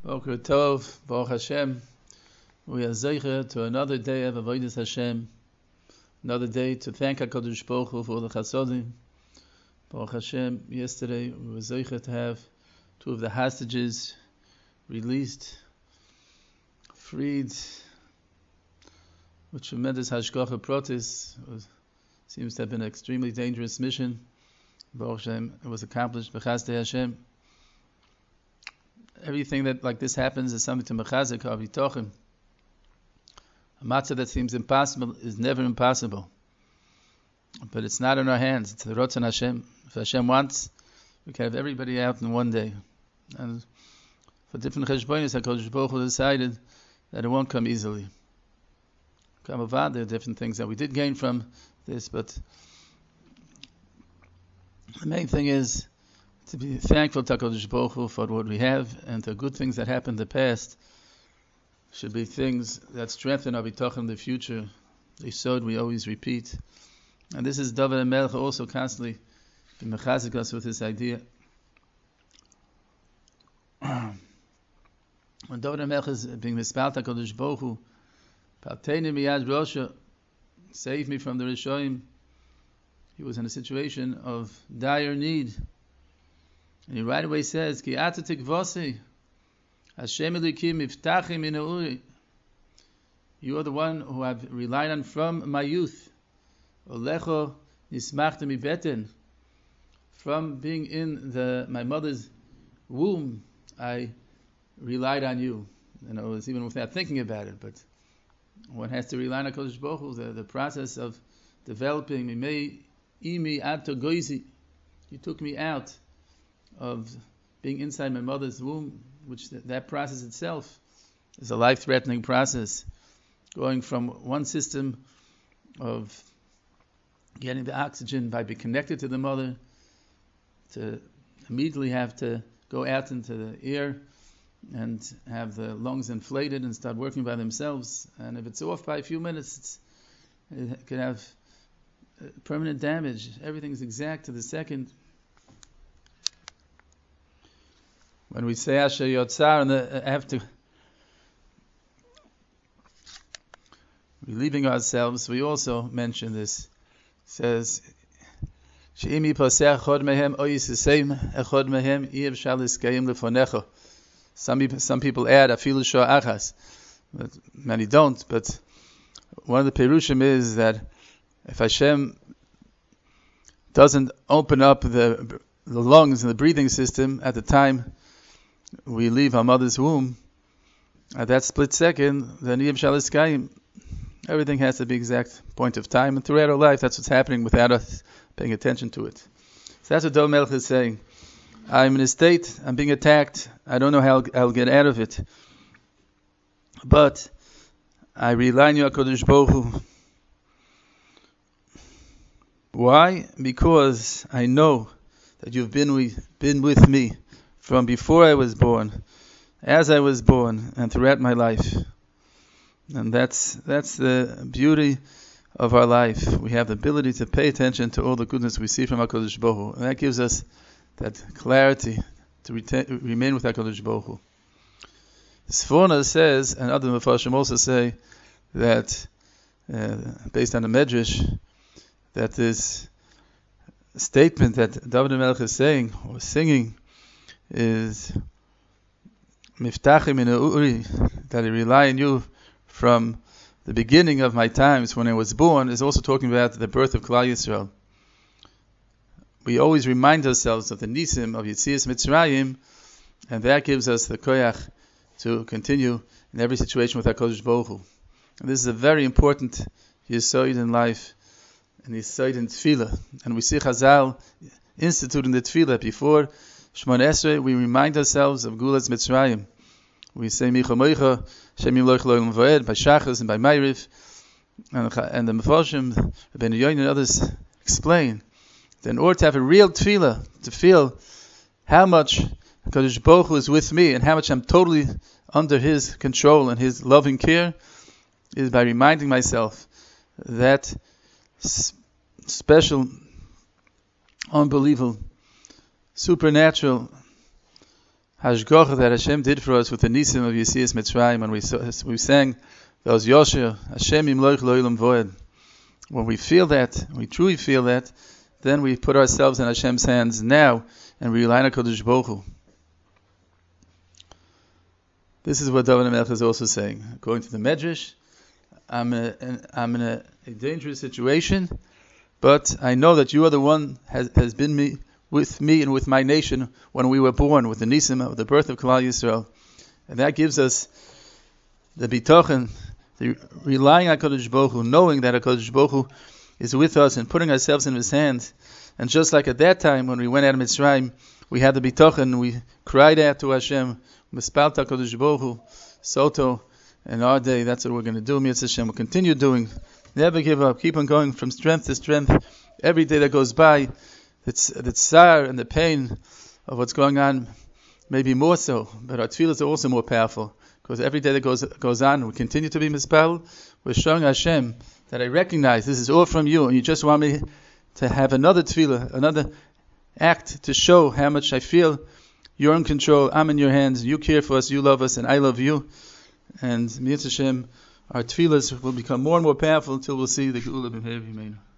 Boker Tov, Baruch Hashem. We are zeicher to another day of Avodas Hashem, another day to thank HaKadosh Baruch Hu for the Chasodim. Baruch Hashem, yesterday we were zeicher to have two of the hostages released, freed, with tremendous hashgacha protis. Seems to have been an extremely dangerous mission. Baruch Hashem, it was accomplished. B'chazdei Hashem. Everything that like this happens is something to mechazik havitochim. A matzah that seems impossible is never impossible. But it's not in our hands. It's the Ratzon Hashem. If Hashem wants, we can have everybody out in one day. And for different cheshbonos, HaKadosh Baruch Hu decided that it won't come easily. Kamavad, there are different things that we did gain from this, but the main thing is to be thankful to HaKadosh Baruch Hu for what we have, and the good things that happened in the past should be things that strengthen our bitachon in the future. The Yisod we always repeat. And this is David HaMelech also constantly mechazik us with this idea. When David HaMelech is being mispalt HaKadosh Baruch Hu, Palteini miyad rosha, save me from the Rishoyim, he was in a situation of dire need. And he right away says, Ki ata tikvosi, Hashem elikim iftachim min ha'uri. You are the one who I've relied on from my youth. Olecho nismachta mi beten. From being in my mother's womb, I relied on you. And it was even without thinking about it, but one has to rely on HaKadosh Baruch Hu, the process of developing. Mimei imi ato goizi. You took me out of being inside my mother's womb, which that process itself is a life-threatening process, going from one system of getting the oxygen by being connected to the mother to immediately have to go out into the air and have the lungs inflated and start working by themselves. And if it's off by a few minutes, it can have permanent damage. Everything's exact to the second. When we say Asher Yotzar, and after relieving ourselves, we also mention this. It says, She'imi paseh echod mehem oyis yisayim echod mehem iyev shalis kayim lefonecha. Some people add afilu shah achas, but many don't. But one of the perushim is that if Hashem doesn't open up the lungs and the breathing system at the time we leave our mother's womb, at that split second, then Yim Shalis Kayim, everything has to be exact point of time, and throughout our life, that's what's happening without us paying attention to it. So that's what David HaMelech is saying. I'm in a state, I'm being attacked, I don't know how I'll get out of it, but I rely on you, HaKadosh Baruch Hu. Why? Because I know that you've been with me from before I was born, as I was born, and throughout my life. And that's the beauty of our life. We have the ability to pay attention to all the goodness we see from HaKadosh Baruch Hu. And that gives us that clarity to remain with HaKadosh Baruch Hu. Sforna says, and other Mefarshim also say, that based on the Medrash, that this statement that David HaMelech is saying, or singing, is miftachim min ha'uri, that I rely on you from the beginning of my times when I was born, is also talking about the birth of Klal Yisrael. We always remind ourselves of the nisim of Yetzias Mitzrayim, and that gives us the koyach to continue in every situation with HaKadosh Baruch Hu. And this is a very important yesod in life, and yesod in tefillah. And we see Chazal instituting the tefillah before Shemona Esrei. We remind ourselves of Gulas Mitzrayim. We say Micha Moicha, Shem Yimloich Lo'olam Va'ed, by Shachas and by Ma'ariv. And the Mefarshim, Rabbeinu Yoin and others explain that in order to have a real tefillah, to feel how much HaKadosh Baruch Hu is with me and how much I'm totally under His control and His loving care, is by reminding myself that special, unbelievable, supernatural hashgacha that Hashem did for us with the nisim of Yetzias Mitzrayim, when we sang those Yoshia, Hashem Yimloich Lo'ilam Voed. When we feel that, we truly feel that, then we put ourselves in Hashem's hands now and we rely on HaKadosh Baruch Hu. This is what David HaMelech is also saying. According to the Medrash, I'm in a dangerous situation, but I know that you are the one has been with me and with my nation when we were born, with the nisim of the birth of Klal Yisrael. And that gives us the bitochen, the relying on HaKadosh Baruch Hu, knowing that HaKadosh Baruch Hu is with us and putting ourselves in His hands. And just like at that time when we went out of Mitzrayim, we had the bitochen, we cried out to Hashem, Mispalta HaKadosh Baruch Hu, Soto. In our day, that's what we're going to do. Mitzvah Hashem, we'll continue doing. Never give up. Keep on going from strength to strength. Every day that goes by, the tsar and the pain of what's going on, maybe more so. But our tefillahs are also more powerful, because every day that goes on, we continue to be mispal. We're showing Hashem that I recognize this is all from you, and you just want me to have another tefillah, another act to show how much I feel you're in control. I'm in your hands. You care for us. You love us, and I love you. And Mitzvah Hashem, our tefillahs will become more and more powerful until we'll see the Geula B'Meir B'Yameinu.